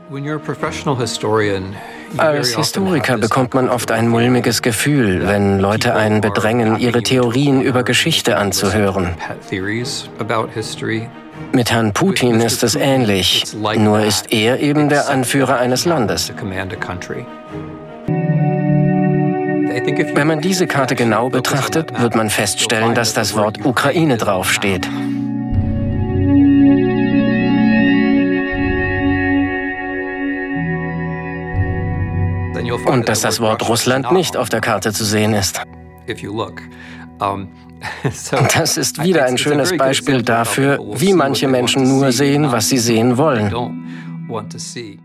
Als Historiker bekommt man oft ein mulmiges Gefühl, wenn Leute einen bedrängen, ihre Theorien über Geschichte anzuhören. Mit Herrn Putin ist es ähnlich, nur ist er eben der Anführer eines Landes. Wenn man diese Karte genau betrachtet, wird man feststellen, dass das Wort Ukraine draufsteht. Und dass das Wort Russland nicht auf der Karte zu sehen ist. Das ist wieder ein schönes Beispiel dafür, wie manche Menschen nur sehen, was sie sehen wollen.